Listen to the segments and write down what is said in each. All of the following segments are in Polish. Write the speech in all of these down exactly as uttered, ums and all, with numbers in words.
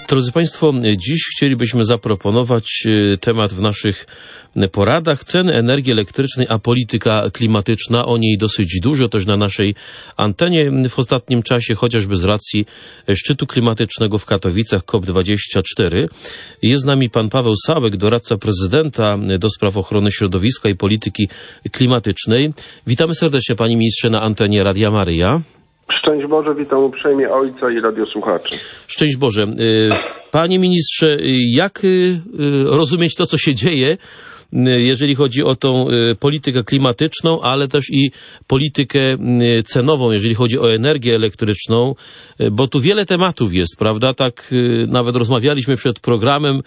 Drodzy Państwo, dziś chcielibyśmy zaproponować temat w naszych poradach: ceny energii elektrycznej, a polityka klimatyczna. O niej dosyć dużo też na naszej antenie w ostatnim czasie, chociażby z racji szczytu klimatycznego w Katowicach COP dwadzieścia cztery. Jest z nami pan Paweł Sałek, doradca prezydenta do spraw ochrony środowiska i polityki klimatycznej. Witamy serdecznie, panie ministrze, na antenie Radia Maryja. Szczęść Boże, witam uprzejmie ojca i radiosłuchaczy. Szczęść Boże. Panie ministrze, jak rozumieć to, co się dzieje, jeżeli chodzi o tą politykę klimatyczną, ale też i politykę cenową, jeżeli chodzi o energię elektryczną, bo tu wiele tematów jest, prawda? Tak nawet rozmawialiśmy przed programem,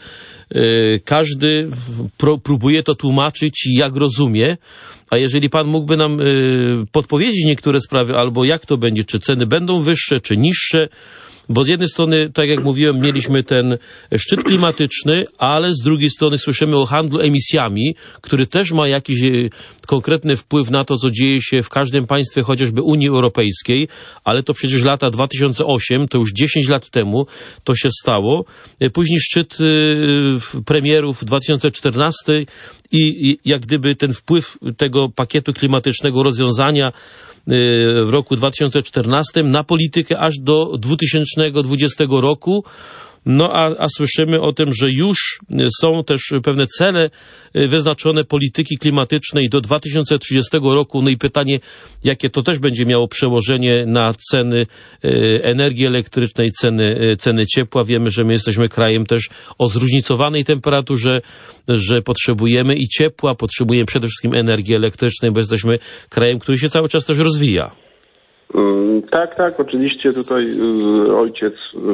każdy próbuje to tłumaczyć, jak rozumie, a jeżeli pan mógłby nam podpowiedzieć niektóre sprawy, albo jak to będzie, czy ceny będą wyższe, czy niższe, bo z jednej strony, tak jak mówiłem, mieliśmy ten szczyt klimatyczny, ale z drugiej strony słyszymy o handlu emisjami, który też ma jakiś konkretny wpływ na to, co dzieje się w każdym państwie, chociażby Unii Europejskiej, ale to przecież lata dwa tysiące ósmy, to już dziesięć lat temu to się stało. Później szczyt premierów dwa tysiące czternasty i jak gdyby ten wpływ tego pakietu klimatycznego, rozwiązania w roku dwa tysiące czternastym na politykę aż do dwa tysiące dwudziestego roku. No a, a słyszymy o tym, że już są też pewne cele wyznaczone polityki klimatycznej do dwa tysiące trzydziestego roku. No i pytanie, jakie to też będzie miało przełożenie na ceny energii elektrycznej, ceny, ceny ciepła. Wiemy, że my jesteśmy krajem też o zróżnicowanej temperaturze, że potrzebujemy i ciepła, potrzebujemy przede wszystkim energii elektrycznej, bo jesteśmy krajem, który się cały czas też rozwija. Tak, tak, oczywiście tutaj ojciec,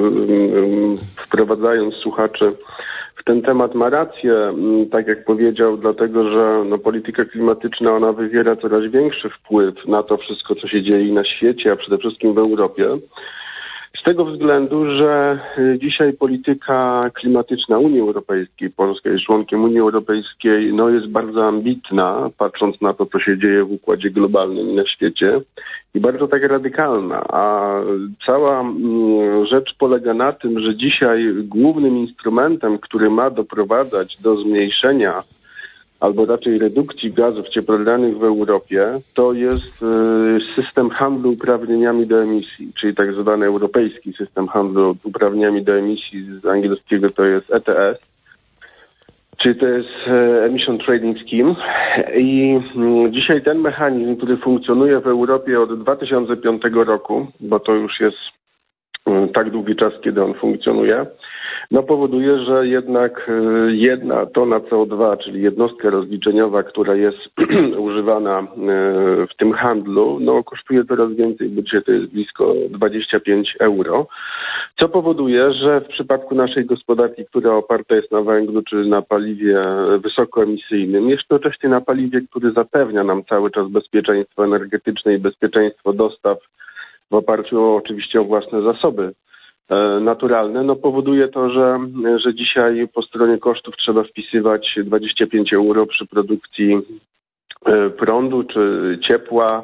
wprowadzając słuchaczy w ten temat, ma rację, tak jak powiedział, dlatego że no, polityka klimatyczna, ona wywiera coraz większy wpływ na to wszystko, co się dzieje na świecie, a przede wszystkim w Europie. Z tego względu, że dzisiaj polityka klimatyczna Unii Europejskiej, Polska jest członkiem Unii Europejskiej, no jest bardzo ambitna, patrząc na to, co się dzieje w układzie globalnym i na świecie, i bardzo tak radykalna. A cała rzecz polega na tym, że dzisiaj głównym instrumentem, który ma doprowadzać do zmniejszenia albo raczej redukcji gazów cieplarnianych w Europie, to jest system handlu uprawnieniami do emisji, czyli tak zwany europejski system handlu uprawnieniami do emisji, z angielskiego to jest E T S, czyli to jest Emission Trading Scheme. I dzisiaj ten mechanizm, który funkcjonuje w Europie od dwa tysiące piątego roku, bo to już jest tak długi czas, kiedy on funkcjonuje, no powoduje, że jednak jedna tona C O dwa, czyli jednostka rozliczeniowa, która jest używana w tym handlu, no kosztuje coraz więcej, bo dzisiaj to jest blisko dwadzieścia pięć euro, co powoduje, że w przypadku naszej gospodarki, która oparta jest na węglu czy na paliwie wysokoemisyjnym, jednocześnie na paliwie, który zapewnia nam cały czas bezpieczeństwo energetyczne i bezpieczeństwo dostaw w oparciu o, oczywiście o własne zasoby naturalne, no powoduje to, że, że dzisiaj po stronie kosztów trzeba wpisywać dwadzieścia pięć euro przy produkcji prądu czy ciepła.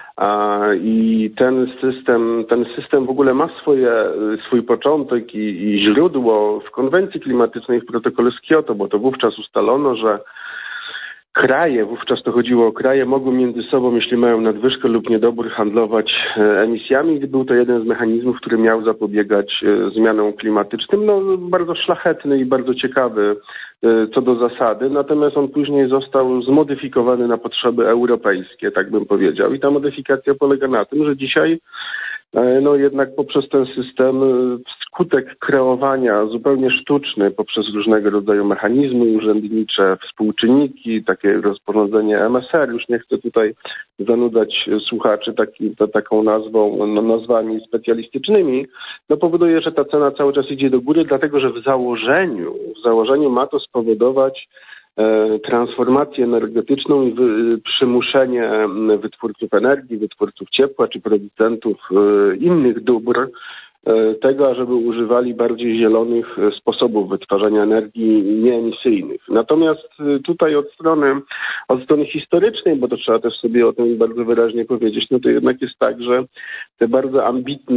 I ten system, ten system w ogóle ma swoje, swój początek i, i źródło w konwencji klimatycznej, w protokole z Kioto, bo to wówczas ustalono, że kraje, wówczas to chodziło o kraje, mogą między sobą, jeśli mają nadwyżkę lub niedobór, handlować emisjami. Był to jeden z mechanizmów, który miał zapobiegać zmianom klimatycznym. No, bardzo szlachetny i bardzo ciekawy co do zasady, natomiast on później został zmodyfikowany na potrzeby europejskie, tak bym powiedział. I ta modyfikacja polega na tym, że dzisiaj no jednak poprzez ten system skutek kreowania zupełnie sztuczny, poprzez różnego rodzaju mechanizmy urzędnicze, współczynniki, takie rozporządzenie M S R, już nie chcę tutaj zanudzać słuchaczy taki, to, taką nazwą, no, nazwami specjalistycznymi, no powoduje, że ta cena cały czas idzie do góry, dlatego że w założeniu, w założeniu ma to spowodować transformację energetyczną i przymuszenie wytwórców energii, wytwórców ciepła czy producentów innych dóbr tego, ażeby używali bardziej zielonych sposobów wytwarzania energii nieemisyjnych. Natomiast tutaj od strony, od strony historycznej, bo to trzeba też sobie o tym bardzo wyraźnie powiedzieć, no to jednak jest tak, że te bardzo ambitne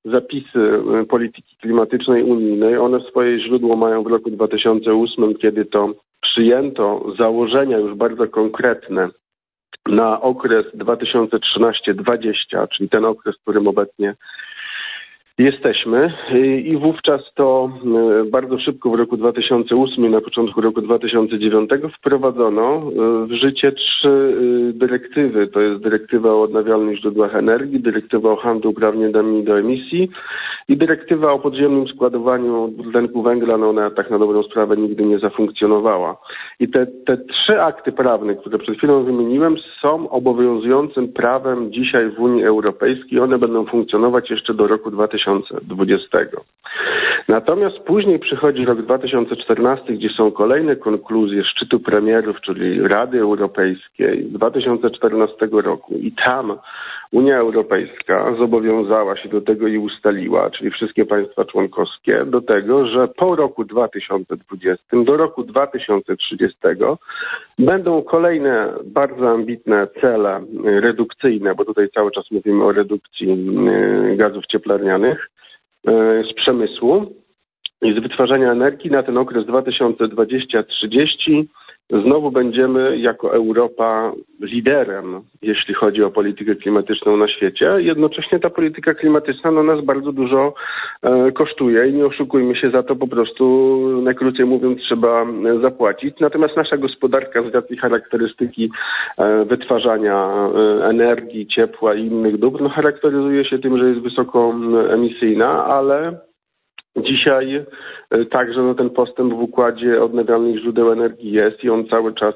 zapisy polityki klimatycznej unijnej, one swoje źródło mają w roku dwa tysiące ósmym, kiedy to przyjęto założenia już bardzo konkretne na okres dwa tysiące trzynasty do dwudziestego, czyli ten okres, w którym obecnie jesteśmy, i wówczas to bardzo szybko w roku dwa tysiące ósmym, na początku roku dwa tysiące dziewiątego wprowadzono w życie trzy dyrektywy. To jest dyrektywa o odnawialnych źródłach energii, dyrektywa o handlu uprawnieniami do emisji i dyrektywa o podziemnym składowaniu dwutlenku węgla. No ona tak na dobrą sprawę nigdy nie zafunkcjonowała. I te, te trzy akty prawne, które przed chwilą wymieniłem, są obowiązującym prawem dzisiaj w Unii Europejskiej. One będą funkcjonować jeszcze do roku dwa tysiące dwudziestego. Natomiast później przychodzi rok dwa tysiące czternasty, gdzie są kolejne konkluzje szczytu premierów, czyli Rady Europejskiej z dwa tysiące czternastego roku i tam Unia Europejska zobowiązała się do tego i ustaliła, czyli wszystkie państwa członkowskie, do tego, że po roku dwa tysiące dwudziestym do roku dwa tysiące trzydziestego będą kolejne bardzo ambitne cele redukcyjne, bo tutaj cały czas mówimy o redukcji gazów cieplarnianych z przemysłu i z wytwarzania energii na ten okres dwa tysiące dwudziesty do trzydziestego. Znowu będziemy jako Europa liderem, jeśli chodzi o politykę klimatyczną na świecie. Jednocześnie ta polityka klimatyczna no, nas bardzo dużo e, kosztuje i nie oszukujmy się, za to po prostu, najkrócej mówiąc, trzeba zapłacić. Natomiast nasza gospodarka z racji charakterystyki e, wytwarzania e, energii, ciepła i innych dóbr no, charakteryzuje się tym, że jest wysoko emisyjna, ale dzisiaj także no, ten postęp w układzie odnawialnych źródeł energii jest i on cały czas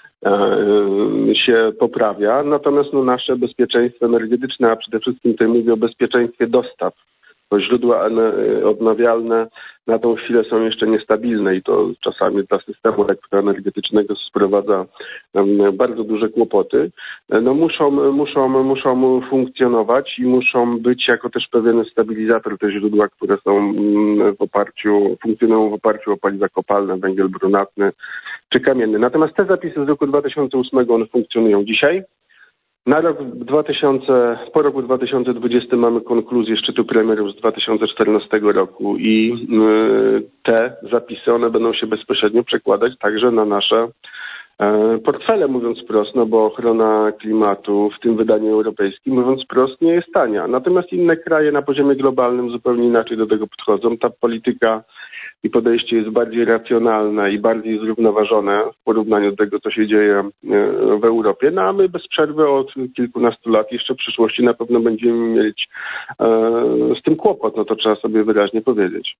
e, się poprawia. Natomiast no, nasze bezpieczeństwo energetyczne, a przede wszystkim tutaj mówię o bezpieczeństwie dostaw, bo źródła odnawialne na tą chwilę są jeszcze niestabilne i to czasami dla systemu elektroenergetycznego sprowadza bardzo duże kłopoty. No muszą, muszą, muszą funkcjonować i muszą być jako też pewien stabilizator te źródła, które są w oparciu, funkcjonują w oparciu o paliwa kopalne, węgiel brunatny czy kamienny. Natomiast te zapisy z roku dwa tysiące ósmego one funkcjonują dzisiaj. Na rok dwa tysiące, po roku dwa tysiące dwudziestym mamy konkluzję szczytu premierów z dwa tysiące czternastego roku i y, te zapisy, one będą się bezpośrednio przekładać także na nasze y, portfele, mówiąc wprost, no bo ochrona klimatu w tym wydaniu europejskim, mówiąc wprost, nie jest tania. Natomiast inne kraje na poziomie globalnym zupełnie inaczej do tego podchodzą. Ta polityka i podejście jest bardziej racjonalne i bardziej zrównoważone w porównaniu do tego, co się dzieje w Europie. No a my bez przerwy od kilkunastu lat jeszcze w przyszłości na pewno będziemy mieć e, z tym kłopot. No to trzeba sobie wyraźnie powiedzieć.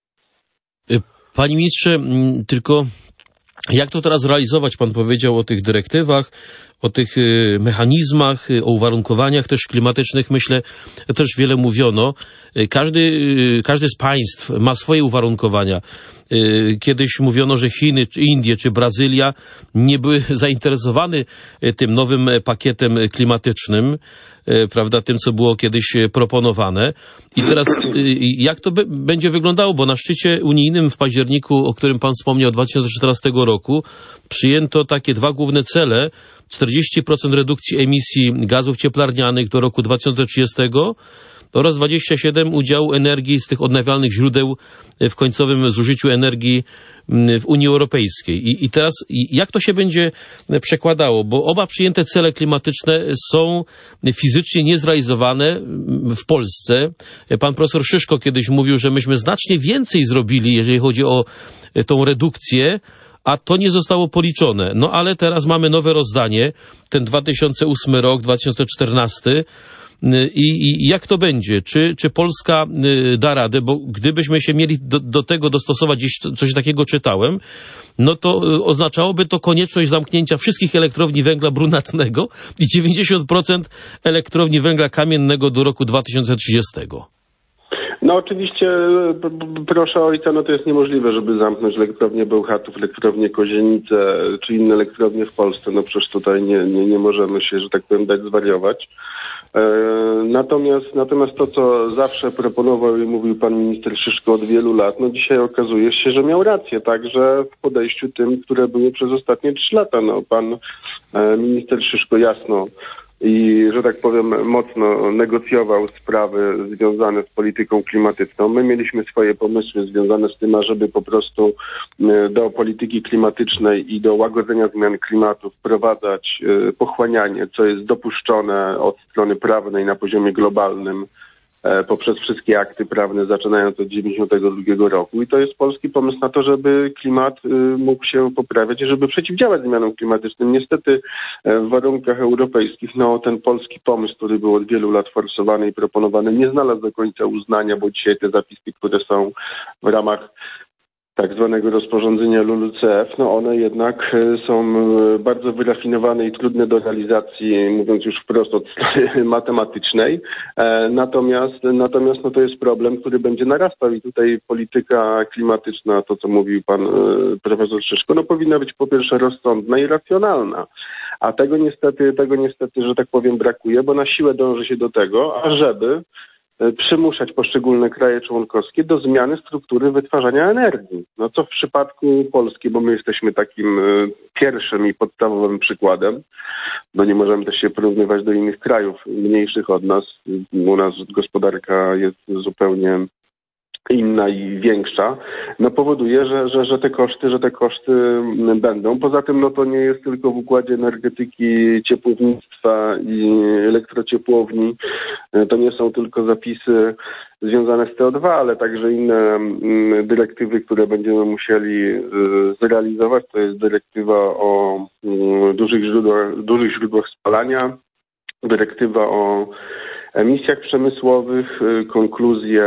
Panie ministrze, tylko jak to teraz realizować? Pan powiedział o tych dyrektywach, o tych mechanizmach, o uwarunkowaniach też klimatycznych, myślę, też wiele mówiono. Każdy, każdy z państw ma swoje uwarunkowania. Kiedyś mówiono, że Chiny, czy Indie, czy Brazylia nie były zainteresowane tym nowym pakietem klimatycznym, prawda, tym, co było kiedyś proponowane. I teraz jak to be- będzie wyglądało, bo na szczycie unijnym w październiku, o którym pan wspomniał, dwa tysiące czternastego roku, przyjęto takie dwa główne cele: czterdzieści procent redukcji emisji gazów cieplarnianych do roku dwa tysiące trzydziestego oraz dwadzieścia siedem procent udziału energii z tych odnawialnych źródeł w końcowym zużyciu energii w Unii Europejskiej. I, i teraz jak to się będzie przekładało? Bo oba przyjęte cele klimatyczne są fizycznie niezrealizowane w Polsce. Pan profesor Szyszko kiedyś mówił, że myśmy znacznie więcej zrobili, jeżeli chodzi o tą redukcję, a to nie zostało policzone. No ale teraz mamy nowe rozdanie, ten dwa tysiące ósmy rok, dwa tysiące czternasty. I, i jak to będzie? Czy, czy Polska da radę? Bo gdybyśmy się mieli do, do tego dostosować, gdzieś coś takiego czytałem, no to oznaczałoby to konieczność zamknięcia wszystkich elektrowni węgla brunatnego i dziewięćdziesiąt procent elektrowni węgla kamiennego do roku dwa tysiące trzydziestego. No oczywiście, proszę ojca, no to jest niemożliwe, żeby zamknąć elektrownię Bełchatów, elektrownię Kozienice czy inne elektrownie w Polsce. No przecież tutaj nie, nie, nie możemy się, że tak powiem, dać zwariować. Natomiast, natomiast to, co zawsze proponował i mówił pan minister Szyszko od wielu lat, no dzisiaj okazuje się, że miał rację, także w podejściu tym, które były przez ostatnie trzy lata. No pan minister Szyszko jasno i, że tak powiem, mocno negocjował sprawy związane z polityką klimatyczną. My mieliśmy swoje pomysły związane z tym, ażeby po prostu do polityki klimatycznej i do łagodzenia zmian klimatu wprowadzać pochłanianie, co jest dopuszczone od strony prawnej na poziomie globalnym poprzez wszystkie akty prawne zaczynając od dziewięćdziesiątego drugiego roku. I to jest polski pomysł na to, żeby klimat mógł się poprawiać i żeby przeciwdziałać zmianom klimatycznym. Niestety w warunkach europejskich no, ten polski pomysł, który był od wielu lat forsowany i proponowany, nie znalazł do końca uznania, bo dzisiaj te zapisy, które są w ramach tak zwanego rozporządzenia L U L U C F, no one jednak są bardzo wyrafinowane i trudne do realizacji, mówiąc już wprost od strony matematycznej. Natomiast, natomiast no to jest problem, który będzie narastał i tutaj polityka klimatyczna, to co mówił pan profesor Szyszko, no powinna być po pierwsze rozsądna i racjonalna. A tego niestety, tego niestety, że tak powiem, brakuje, bo na siłę dąży się do tego, ażeby przymuszać poszczególne kraje członkowskie do zmiany struktury wytwarzania energii. No co w przypadku Polski, bo my jesteśmy takim pierwszym i podstawowym przykładem, bo nie możemy też się porównywać do innych krajów mniejszych od nas. U nas gospodarka jest zupełnie inna i większa, no powoduje, że, że, że te koszty, że te koszty będą. Poza tym no to nie jest tylko w układzie energetyki, ciepłownictwa i elektrociepłowni. To nie są tylko zapisy związane z C O dwa, ale także inne dyrektywy, które będziemy musieli zrealizować. To jest dyrektywa o dużych źródłach, dużych źródłach spalania, dyrektywa o emisjach przemysłowych, konkluzje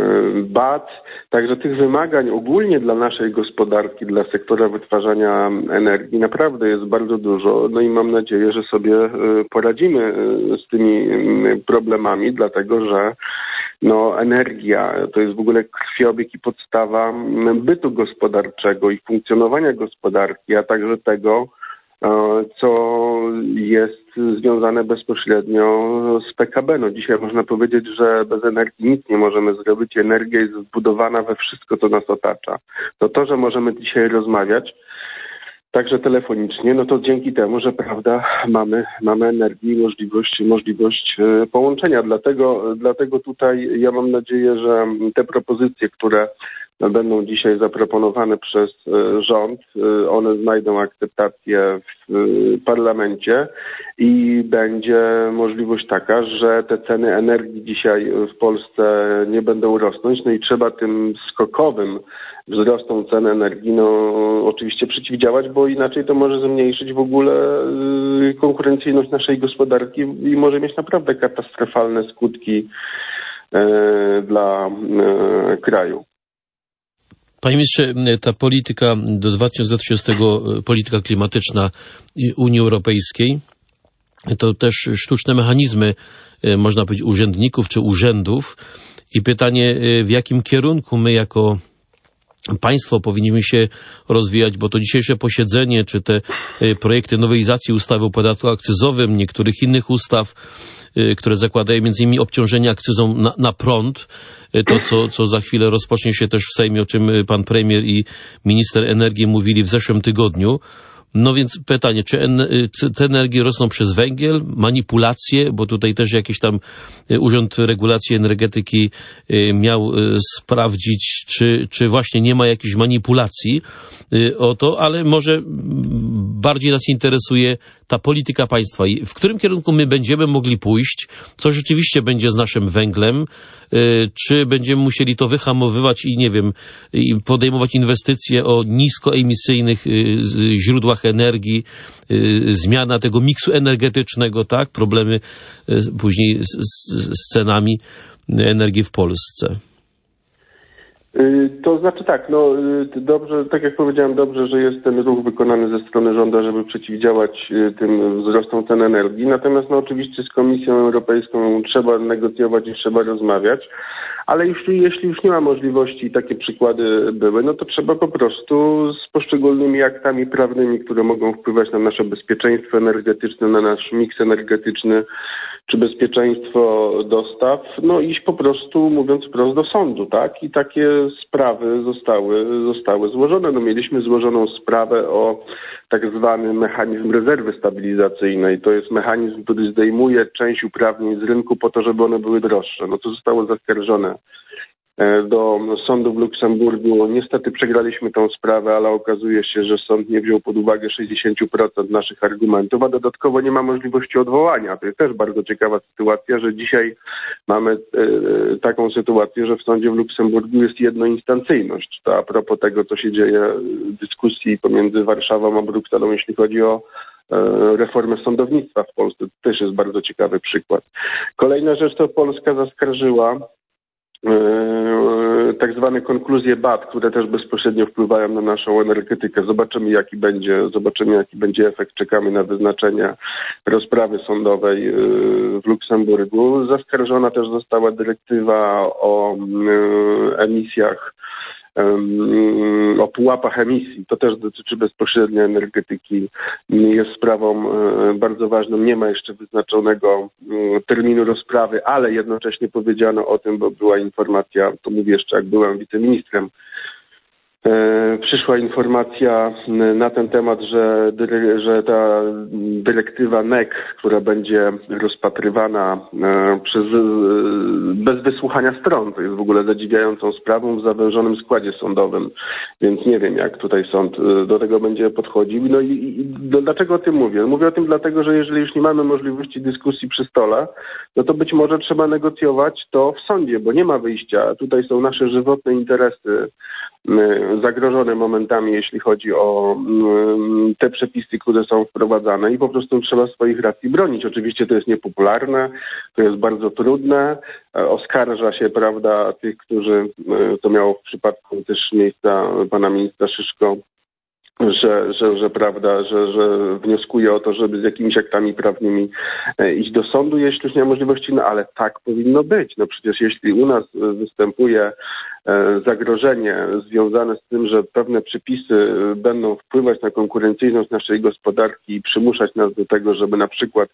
B A T. Także tych wymagań ogólnie dla naszej gospodarki, dla sektora wytwarzania energii naprawdę jest bardzo dużo. No i mam nadzieję, że sobie poradzimy z tymi problemami, dlatego że no, energia to jest w ogóle krwiobieg i podstawa bytu gospodarczego i funkcjonowania gospodarki, a także tego, co jest związane bezpośrednio z P K B. No dzisiaj można powiedzieć, że bez energii nic nie możemy zrobić. Energia jest wbudowana we wszystko, co nas otacza. To to, że możemy dzisiaj rozmawiać, także telefonicznie, no to dzięki temu, że prawda, mamy, mamy energię i możliwość, możliwość połączenia. Dlatego, dlatego tutaj ja mam nadzieję, że te propozycje, które będą dzisiaj zaproponowane przez rząd, one znajdą akceptację w parlamencie i będzie możliwość taka, że te ceny energii dzisiaj w Polsce nie będą rosnąć, no i trzeba tym skokowym wzrostom cen energii no oczywiście przeciwdziałać, bo inaczej to może zmniejszyć w ogóle konkurencyjność naszej gospodarki i może mieć naprawdę katastrofalne skutki dla kraju. Panie ministrze, ta polityka do dwa tysiące trzydziestego, polityka klimatyczna Unii Europejskiej, to też sztuczne mechanizmy, można powiedzieć, urzędników czy urzędów. I pytanie, w jakim kierunku my jako państwo powinniśmy się rozwijać, bo to dzisiejsze posiedzenie, czy te projekty nowelizacji ustawy o podatku akcyzowym, niektórych innych ustaw, które zakładają między innymi obciążenie akcyzą na, na prąd, to co, co za chwilę rozpocznie się też w Sejmie, o czym pan premier i minister energii mówili w zeszłym tygodniu. No więc pytanie, czy ceny energii rosną przez węgiel, manipulacje, bo tutaj też jakiś tam Urząd Regulacji Energetyki miał sprawdzić, czy, czy właśnie nie ma jakichś manipulacji o to, ale może bardziej nas interesuje ta polityka państwa i w którym kierunku my będziemy mogli pójść, co rzeczywiście będzie z naszym węglem, czy będziemy musieli to wyhamowywać i nie wiem, podejmować inwestycje o niskoemisyjnych źródłach energii, zmiana tego miksu energetycznego, tak, problemy później z, z, z cenami energii w Polsce. To znaczy tak, no dobrze, tak jak powiedziałem, dobrze, że jest ten ruch wykonany ze strony rządu, żeby przeciwdziałać tym wzrostom cen energii. Natomiast no oczywiście z Komisją Europejską trzeba negocjować i trzeba rozmawiać, ale jeśli, jeśli już nie ma możliwości i takie przykłady były, no to trzeba po prostu z poszczególnymi aktami prawnymi, które mogą wpływać na nasze bezpieczeństwo energetyczne, na nasz miks energetyczny, czy bezpieczeństwo dostaw, no iść po prostu, mówiąc wprost, do sądu, tak? I takie sprawy zostały, zostały złożone. No mieliśmy złożoną sprawę o tak zwany mechanizm rezerwy stabilizacyjnej. To jest mechanizm, który zdejmuje część uprawnień z rynku po to, żeby one były droższe. No to zostało zaskarżone do sądu w Luksemburgu. Niestety przegraliśmy tą sprawę, ale okazuje się, że sąd nie wziął pod uwagę sześćdziesiąt procent naszych argumentów, a dodatkowo nie ma możliwości odwołania. To jest też bardzo ciekawa sytuacja, że dzisiaj mamy e, taką sytuację, że w sądzie w Luksemburgu jest jednoinstancyjność. To a propos tego, co się dzieje w dyskusji pomiędzy Warszawą a Brukselą, jeśli chodzi o e, reformę sądownictwa w Polsce. To też jest bardzo ciekawy przykład. Kolejna rzecz, to Polska zaskarżyła tak zwane konkluzje B A T, które też bezpośrednio wpływają na naszą energetykę. Zobaczymy, jaki będzie, zobaczymy, jaki będzie efekt. Czekamy na wyznaczenie rozprawy sądowej w Luksemburgu. Zaskarżona też została dyrektywa o emisjach, o pułapach emisji. To też dotyczy bezpośrednio energetyki. Jest sprawą bardzo ważną. Nie ma jeszcze wyznaczonego terminu rozprawy, ale jednocześnie powiedziano o tym, bo była informacja, to mówię jeszcze jak byłem wiceministrem, przyszła informacja na ten temat, że, że ta dyrektywa N E C, która będzie rozpatrywana przez, bez wysłuchania stron, to jest w ogóle zadziwiającą sprawą w zawężonym składzie sądowym, więc nie wiem, jak tutaj sąd do tego będzie podchodził. No i, i dlaczego o tym mówię? Mówię o tym dlatego, że jeżeli już nie mamy możliwości dyskusji przy stole, no to być może trzeba negocjować to w sądzie, bo nie ma wyjścia. Tutaj są nasze żywotne interesy zagrożone momentami, jeśli chodzi o te przepisy, które są wprowadzane i po prostu trzeba swoich racji bronić. Oczywiście to jest niepopularne, to jest bardzo trudne, oskarża się, prawda, tych, którzy, to miało w przypadku też miejsca pana ministra Szyszko, Że, że, że prawda, że, że wnioskuje o to, żeby z jakimiś aktami prawnymi iść do sądu, jeśli już nie ma możliwości, no ale tak powinno być. No przecież jeśli u nas występuje zagrożenie związane z tym, że pewne przepisy będą wpływać na konkurencyjność naszej gospodarki i przymuszać nas do tego, żeby na przykład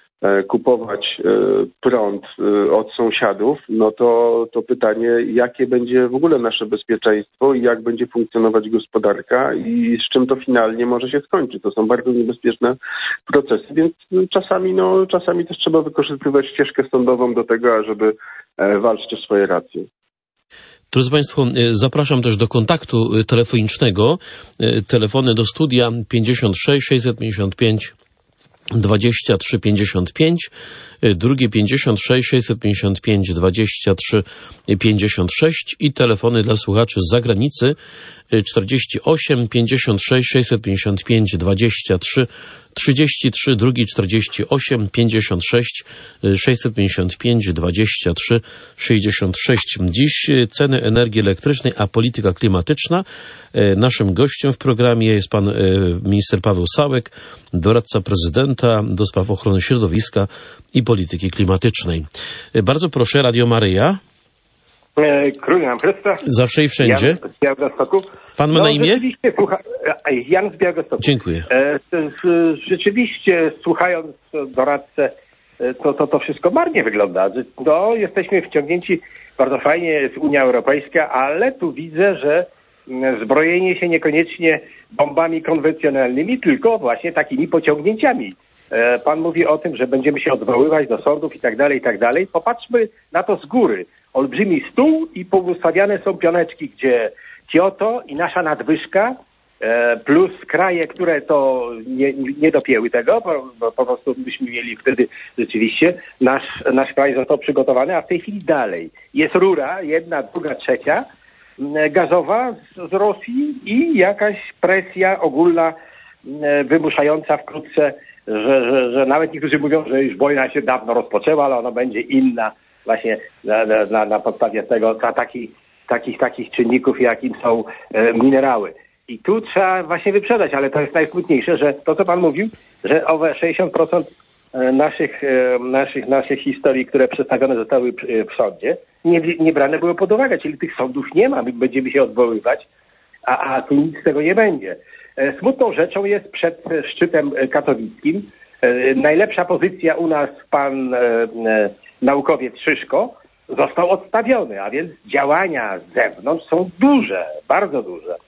kupować prąd od sąsiadów, no to, to pytanie, jakie będzie w ogóle nasze bezpieczeństwo i jak będzie funkcjonować gospodarka i z czym to finalnie może się skończyć. To są bardzo niebezpieczne procesy, więc czasami, no, czasami też trzeba wykorzystywać ścieżkę sądową do tego, ażeby walczyć o swoje racje. Drodzy Państwo, zapraszam też do kontaktu telefonicznego. Telefony do studia pięćdziesiąt sześć sześćset pięćdziesiąt pięć dwadzieścia trzy pięćdziesiąt pięć, drugie pięćdziesiąt sześć sześćset pięćdziesiąt pięć dwadzieścia trzy pięćdziesiąt sześć i telefony dla słuchaczy z zagranicy czterdzieści osiem pięćdziesiąt sześć sześćset pięćdziesiąt pięć dwadzieścia trzy trzydzieści trzy, drugi czterdzieści osiem pięćdziesiąt sześć sześćset pięćdziesiąt pięć dwadzieścia trzy sześćdziesiąt sześć. Dziś ceny energii elektrycznej, a polityka klimatyczna. Naszym gościem w programie jest pan minister Paweł Sałek, doradca prezydenta do spraw ochrony środowiska i polityki klimatycznej. Bardzo proszę, Radio Maryja. Król nam Chrysta. Zawsze i wszędzie. Jan z Białegostoku. Pan ma no, na imię? Rzeczywiście, słucha... Jan z Białegostoku. Dziękuję. Rzeczywiście, słuchając doradcę, to, to, to wszystko marnie wygląda. No, jesteśmy wciągnięci, bardzo fajnie jest Unia Europejska, ale tu widzę, że zbrojenie się niekoniecznie bombami konwencjonalnymi, tylko właśnie takimi pociągnięciami. Pan mówi o tym, że będziemy się odwoływać do sądów i tak dalej, i tak dalej. Popatrzmy na to z góry. Olbrzymi stół i poustawiane są pioneczki, gdzie Kioto i nasza nadwyżka plus kraje, które to nie, nie dopięły tego, bo, bo po prostu byśmy mieli wtedy rzeczywiście nasz, nasz kraj został przygotowany, a w tej chwili dalej. Jest rura, jedna, druga, trzecia, gazowa z, z Rosji i jakaś presja ogólna wymuszająca wkrótce, że, że, że nawet niektórzy mówią, że już wojna się dawno rozpoczęła, ale ona będzie inna właśnie na, na, na podstawie tego, na taki, takich, takich czynników, jakim są e, minerały. I tu trzeba właśnie wyprzedać, ale to jest najsmutniejsze, że to, co pan mówił, że owe sześćdziesiąt procent naszych, e, naszych, naszych historii, które przedstawione zostały w sądzie, nie, nie brane były pod uwagę, czyli tych sądów nie ma, my będziemy się odwoływać, a, a tu nic z tego nie będzie. Smutną rzeczą jest przed szczytem katowickim. Najlepsza pozycja u nas pan e, e, naukowiec Szyszko został odstawiony, a więc działania z zewnątrz są duże, bardzo duże.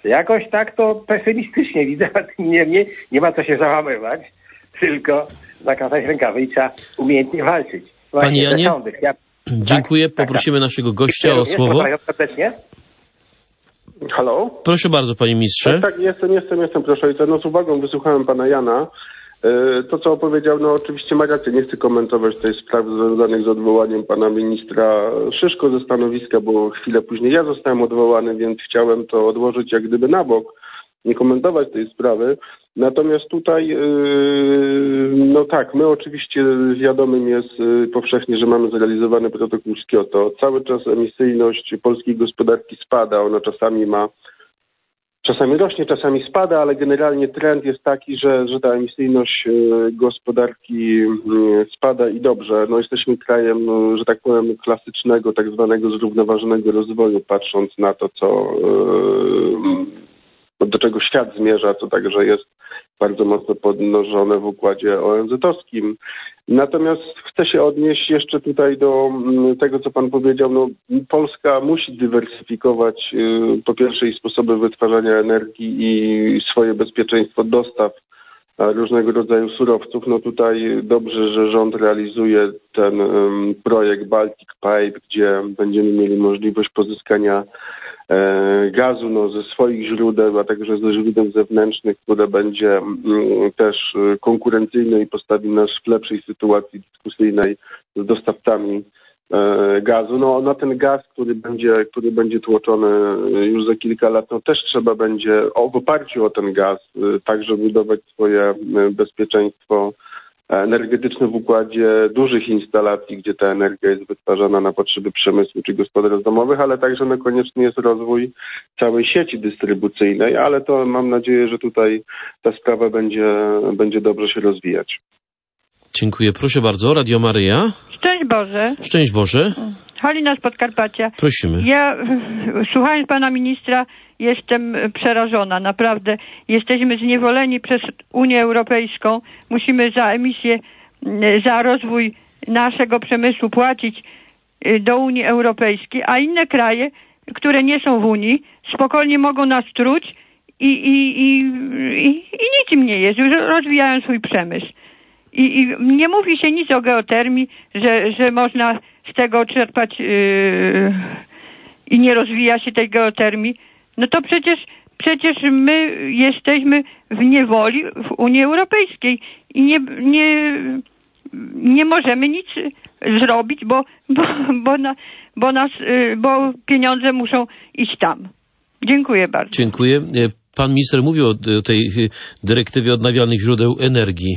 Jakoś tak to pesymistycznie widzę, a tym niemniej nie ma co się załamywać, tylko zakasać rękawy i trzeba umiejętnie walczyć. Właśnie, Panie Janie, sądy. Ja... dziękuję. Tak, Poprosimy tak, naszego gościa tak. o słowo. Serdecznie. Halo? Proszę bardzo, panie ministrze. Tak, tak, jestem, jestem, jestem, proszę ojca. No z uwagą wysłuchałem pana Jana. To, co opowiedział, no oczywiście ma rację. Nie chcę komentować tej spraw związanych z odwołaniem pana ministra Szyszko ze stanowiska, bo chwilę później ja zostałem odwołany, więc chciałem to odłożyć jak gdyby na bok, nie komentować tej sprawy. Natomiast tutaj, no tak, my oczywiście wiadomym jest powszechnie, że mamy zrealizowany protokół z Kioto. Cały czas emisyjność polskiej gospodarki spada, ona czasami ma Czasami rośnie, czasami spada, ale generalnie trend jest taki, że, że ta emisyjność gospodarki spada i dobrze. No jesteśmy krajem, że tak powiem, klasycznego, tak zwanego zrównoważonego rozwoju, patrząc na to, co, do czego świat zmierza, co także jest bardzo mocno podnoszone w układzie O N Z-owskim. Natomiast chcę się odnieść jeszcze tutaj do tego, co pan powiedział. No, Polska musi dywersyfikować po pierwsze i sposoby wytwarzania energii i swoje bezpieczeństwo dostaw różnego rodzaju surowców. No tutaj dobrze, że rząd realizuje ten um, projekt Baltic Pipe, gdzie będziemy mieli możliwość pozyskania e, gazu no, ze swoich źródeł, a także ze źródeł zewnętrznych, które będzie m, też konkurencyjne i postawi nas w lepszej sytuacji dyskusyjnej z dostawcami gazu. No na ten gaz, który będzie, który będzie tłoczony już za kilka lat, no też trzeba będzie o, w oparciu o ten gaz także budować swoje bezpieczeństwo energetyczne w układzie dużych instalacji, gdzie ta energia jest wytwarzana na potrzeby przemysłu czy gospodarstw domowych, ale także no, konieczny jest rozwój całej sieci dystrybucyjnej, ale to mam nadzieję, że tutaj ta sprawa będzie, będzie dobrze się rozwijać. Dziękuję. Proszę bardzo. Radio Maryja. Szczęść Boże. Szczęść Boże. Halina z Podkarpacia. Prosimy. Ja, słuchając pana ministra, jestem przerażona. Naprawdę. Jesteśmy zniewoleni przez Unię Europejską. Musimy za emisję, za rozwój naszego przemysłu płacić do Unii Europejskiej, a inne kraje, które nie są w Unii, spokojnie mogą nas truć i, i, i, i, i nic im nie jest. Już rozwijają swój przemysł. I, I nie mówi się nic o geotermii, że, że można z tego czerpać yy, i nie rozwija się tej geotermii. No to przecież, przecież my jesteśmy w niewoli w Unii Europejskiej i nie, nie, nie możemy nic zrobić, bo, bo, bo, na, bo, nas, yy, bo pieniądze muszą iść tam. Dziękuję bardzo. Dziękuję. Pan minister mówił o tej dyrektywie odnawialnych źródeł energii.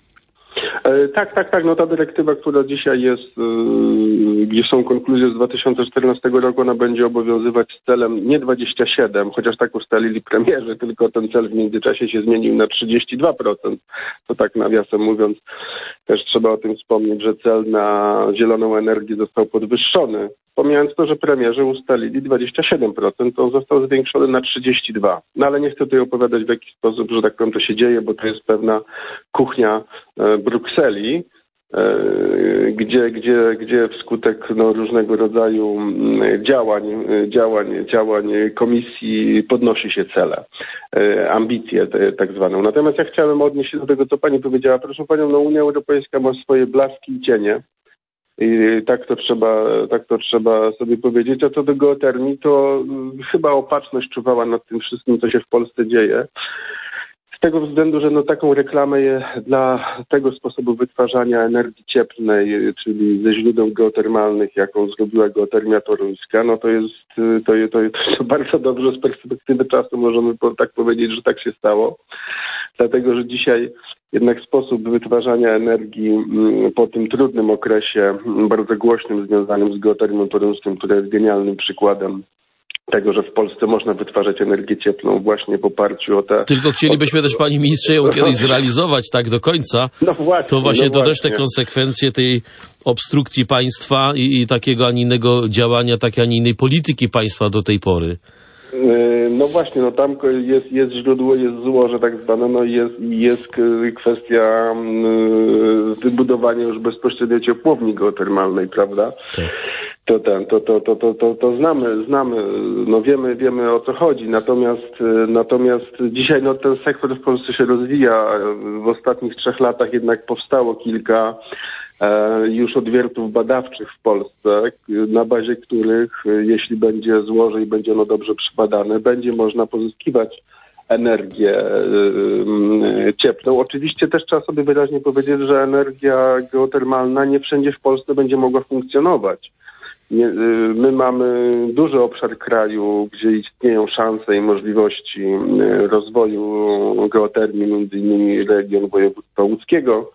Tak, tak, tak. No ta dyrektywa, która dzisiaj jest, yy, gdzie są konkluzje z dwa tysiące czternastego roku, ona będzie obowiązywać z celem nie dwadzieścia siedem, chociaż tak ustalili premierzy, tylko ten cel w międzyczasie się zmienił na trzydzieści dwa procent. To tak nawiasem mówiąc, też trzeba o tym wspomnieć, że cel na zieloną energię został podwyższony. Pomijając to, że premierzy ustalili dwadzieścia siedem procent, to on został zwiększony na trzydzieści dwa procent. No ale nie chcę tutaj opowiadać, w jaki sposób, że tak powiem, to się dzieje, bo to jest pewna kuchnia e, Brukseli, e, gdzie, gdzie, gdzie wskutek no, różnego rodzaju działań, działań, działań komisji podnosi się cele, e, ambicje te, tak zwane. Natomiast ja chciałem odnieść się do tego, co pani powiedziała. Proszę panią, no Unia Europejska ma swoje blaski i cienie. I tak to trzeba, tak to trzeba sobie powiedzieć. A co do geotermii, to chyba opatrzność czuwała nad tym wszystkim, co się w Polsce dzieje. Z tego względu, że no taką reklamę je dla tego sposobu wytwarzania energii cieplnej, czyli ze źródeł geotermalnych, jaką zrobiła geotermia toruńska, no to jest, to, to, to bardzo dobrze z perspektywy czasu możemy tak powiedzieć, że tak się stało. Dlatego, że dzisiaj jednak sposób wytwarzania energii po tym trudnym okresie, bardzo głośnym, związanym z geotermią toruńską, która jest genialnym przykładem tego, że w Polsce można wytwarzać energię cieplną właśnie w oparciu o te... Tylko chcielibyśmy o... też, panie ministrze, ją kiedyś zrealizować tak do końca. No właśnie. To właśnie no to właśnie. też te konsekwencje tej obstrukcji państwa i, i takiego, a nie innego działania, takiej, a nie innej polityki państwa do tej pory. No właśnie, no tam jest, jest źródło, jest złoże tak zwane, no jest, jest kwestia wybudowania już bezpośrednio ciepłowni geotermalnej, prawda? Tak. To ten, to, to, to, to, to, to znamy, znamy, no wiemy, wiemy o co chodzi, natomiast, natomiast dzisiaj no ten sektor w Polsce się rozwija. W ostatnich trzech latach jednak powstało kilka e, już odwiertów badawczych w Polsce, na bazie których, jeśli będzie złoże i będzie ono dobrze przebadane, będzie można pozyskiwać energię y, cieplną. Oczywiście też trzeba sobie wyraźnie powiedzieć, że energia geotermalna nie wszędzie w Polsce będzie mogła funkcjonować. Nie, y, my mamy duży obszar kraju, gdzie istnieją szanse i możliwości y, rozwoju geotermii, między innymi region województwa łódzkiego,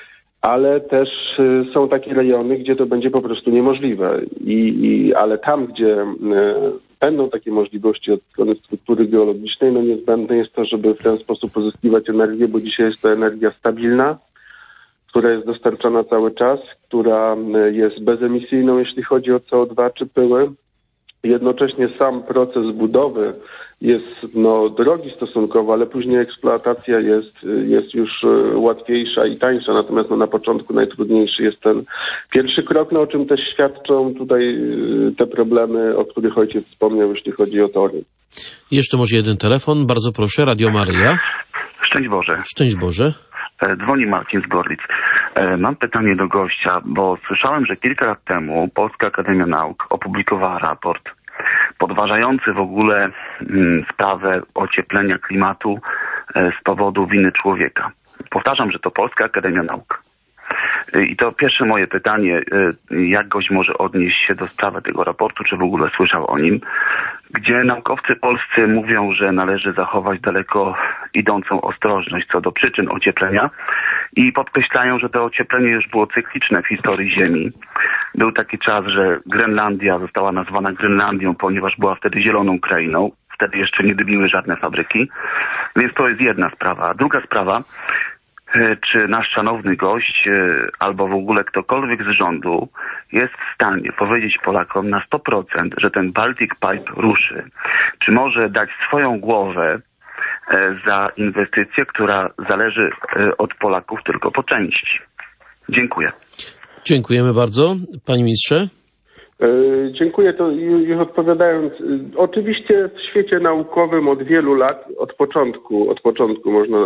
ale też y, są takie rejony, gdzie to będzie po prostu niemożliwe. I, i, ale tam, gdzie y, będą takie możliwości od strony struktury geologicznej, no niezbędne jest to, żeby w ten sposób pozyskiwać energię, bo dzisiaj jest to energia stabilna, która jest dostarczana cały czas, która jest bezemisyjną, jeśli chodzi o C O dwa czy pyły. Jednocześnie sam proces budowy jest no, drogi stosunkowo, ale później eksploatacja jest, jest już łatwiejsza i tańsza. Natomiast no, na początku najtrudniejszy jest ten pierwszy krok, no, o czym też świadczą tutaj te problemy, o których ojciec wspomniał, jeśli chodzi o tory. Jeszcze może jeden telefon. Bardzo proszę. Radio Maryja. Szczęść Boże. Szczęść Boże. Dzwoni Marcin z Gorlic. Mam pytanie do gościa, bo słyszałem, że kilka lat temu Polska Akademia Nauk opublikowała raport podważający w ogóle sprawę ocieplenia klimatu z powodu winy człowieka. Powtarzam, że to Polska Akademia Nauk. I to pierwsze moje pytanie, jak gość może odnieść się do sprawy tego raportu, czy w ogóle słyszał o nim, gdzie naukowcy polscy mówią, że należy zachować daleko idącą ostrożność co do przyczyn ocieplenia i podkreślają, że to ocieplenie już było cykliczne w historii Ziemi. Był taki czas, że Grenlandia została nazwana Grenlandią, ponieważ była wtedy zieloną krainą. Wtedy jeszcze nie dymiły żadne fabryki. Więc to jest jedna sprawa. A druga sprawa, czy nasz szanowny gość albo w ogóle ktokolwiek z rządu jest w stanie powiedzieć Polakom na sto procent, że ten Baltic Pipe ruszy? Czy może dać swoją głowę za inwestycję, która zależy od Polaków tylko po części? Dziękuję. Dziękujemy bardzo. Panie ministrze? Dziękuję. To już odpowiadając, oczywiście w świecie naukowym od wielu lat, od początku, od początku można,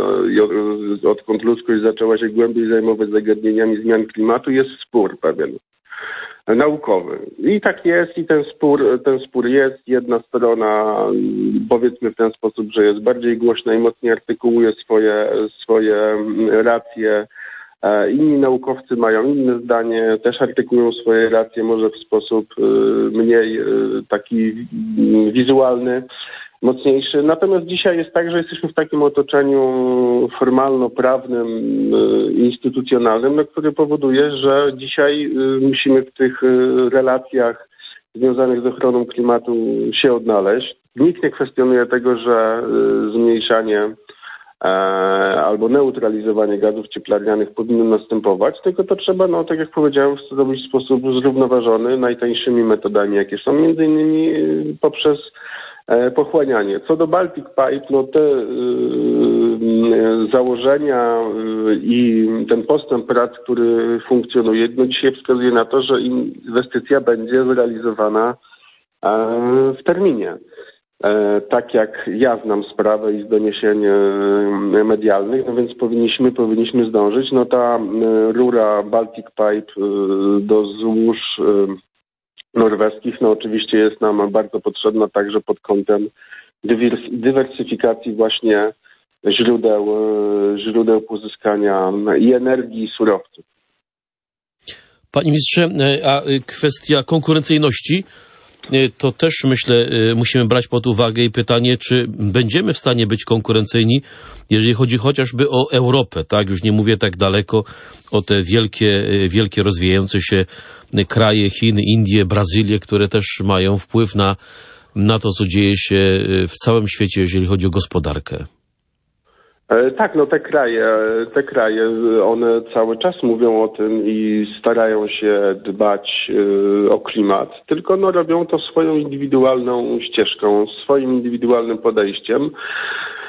odkąd ludzkość zaczęła się głębiej zajmować zagadnieniami zmian klimatu, jest spór pewien naukowy. I tak jest i ten spór, ten spór jest. Jedna strona, powiedzmy w ten sposób, że jest bardziej głośna i mocniej artykułuje swoje, swoje racje. Inni naukowcy mają inne zdanie, też artykułują swoje racje, może w sposób mniej taki wizualny, mocniejszy. Natomiast dzisiaj jest tak, że jesteśmy w takim otoczeniu formalno-prawnym, instytucjonalnym, no, które powoduje, że dzisiaj musimy w tych relacjach związanych z ochroną klimatu się odnaleźć. Nikt nie kwestionuje tego, że zmniejszanie albo neutralizowanie gazów cieplarnianych powinno następować, tylko to trzeba, no tak jak powiedziałem, zrobić w sposób zrównoważony, najtańszymi metodami, jakie są, między innymi poprzez pochłanianie. Co do Baltic Pipe, no te y, założenia y, i ten postęp prac, który funkcjonuje, no dzisiaj wskazuje na to, że inwestycja będzie zrealizowana y, w terminie. Tak jak ja znam sprawę i z doniesień medialnych, no więc powinniśmy, powinniśmy zdążyć. No ta rura Baltic Pipe do złóż norweskich, no oczywiście jest nam bardzo potrzebna także pod kątem dywersyfikacji właśnie źródeł, źródeł pozyskania i energii, i surowców. Panie ministrze, a kwestia konkurencyjności, to też myślę musimy brać pod uwagę i pytanie, czy będziemy w stanie być konkurencyjni, jeżeli chodzi chociażby o Europę, tak? Już nie mówię tak daleko o te wielkie, wielkie rozwijające się kraje, Chiny, Indie, Brazylię, które też mają wpływ na, na to, co dzieje się w całym świecie, jeżeli chodzi o gospodarkę. Tak, no te kraje, te kraje, one cały czas mówią o tym i starają się dbać o klimat, tylko no robią to swoją indywidualną ścieżką, swoim indywidualnym podejściem.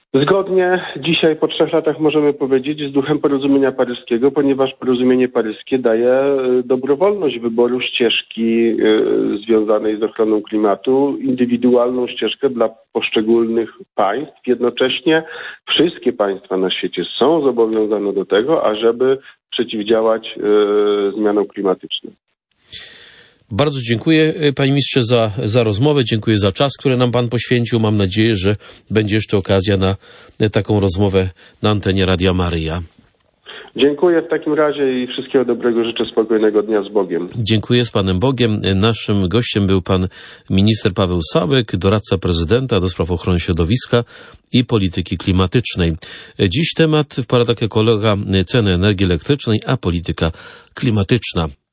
Zgodnie dzisiaj po trzech latach możemy powiedzieć z duchem porozumienia paryskiego, ponieważ porozumienie paryskie daje dobrowolność wyboru ścieżki związanej z ochroną klimatu, indywidualną ścieżkę dla poszczególnych państw. Jednocześnie wszystkie państwa na świecie są zobowiązane do tego, ażeby przeciwdziałać zmianom klimatycznym. Bardzo dziękuję, panie ministrze, za, za rozmowę. Dziękuję za czas, który nam pan poświęcił. Mam nadzieję, że będzie jeszcze okazja na taką rozmowę na antenie Radia Maryja. Dziękuję w takim razie i wszystkiego dobrego. Życzę spokojnego dnia z Bogiem. Dziękuję, z Panem Bogiem. Naszym gościem był pan minister Paweł Sałek, doradca prezydenta do spraw ochrony środowiska i polityki klimatycznej. Dziś temat w Poradach Ekologa: ceny energii elektrycznej, a polityka klimatyczna.